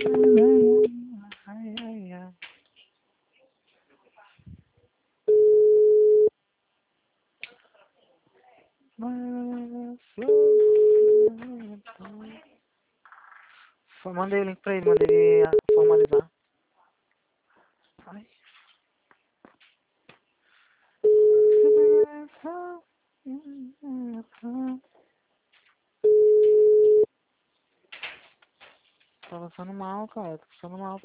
Ai, ai, ai. Mandei o link pra ele, mandei ele formalizar. Ai. Tá passando mal, cara. Tá passando mal.